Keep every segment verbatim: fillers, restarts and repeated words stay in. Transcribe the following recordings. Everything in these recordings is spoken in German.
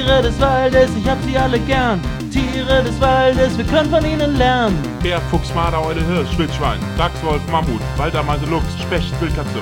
Tiere des Waldes, ich hab sie alle gern. Tiere des Waldes, wir können von ihnen lernen. Bär, Fuchs, Marder, Eule, Hirsch, Wildschwein, Dachs, Wolf, Mammut, Waldameise, Luchs, Specht, Wildkatze.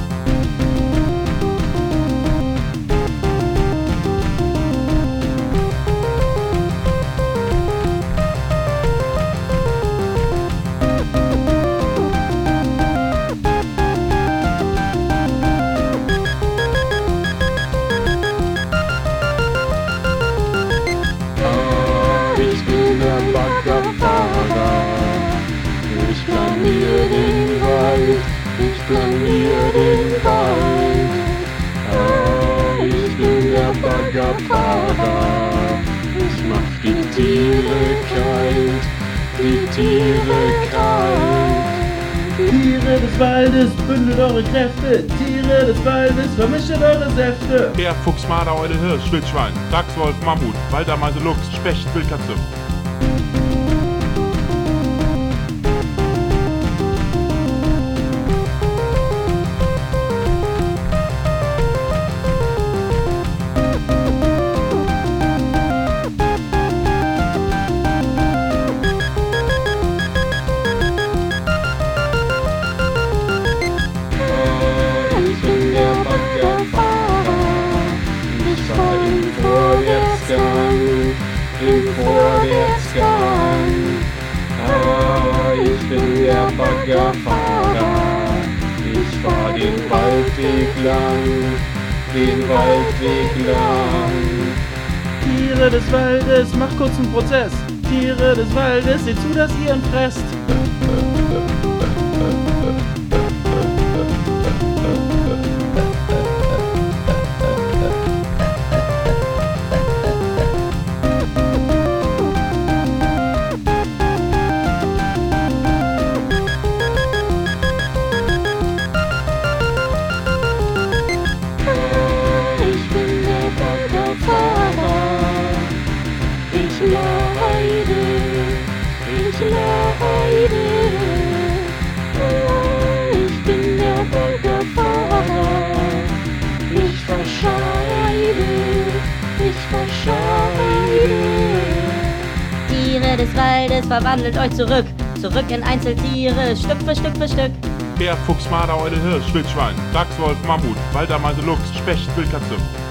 Ich planiere den Wald, ich planiere den Wald. Ah, ich bin der Baggerfahrer. Ich mach die Tiere kalt, die Tiere kalt. Tiere des Waldes, bündelt eure Kräfte. Tiere des Waldes, vermischt eure Säfte. Bär, Fuchs, Marder, Eule, Hirsch, Wildschwein, Dachs, Wolf, Mammut, Waldameise, Luchs, Specht, Wildkatze. Im Vorwärtsgang. Ah, ich bin der Baggerfahrer. Ich fahr den Waldweg lang, den Waldweg lang. Tiere des Waldes, macht kurz einen Prozess. Tiere des Waldes, seht zu, dass ihr ihn fresst. Ich leide, ich leide, oh, ich bin der Baggerfahrer. Ich verscheide, ich verscheide. Tiere des Waldes, verwandelt euch zurück, zurück in Einzeltiere, Stück für Stück für Stück. Bär, Fuchs, Marder, Eule, Hirsch, Wildschwein, Dachs, Wolf, Mammut, Waldameise, Luchs, Specht, Wildkatze.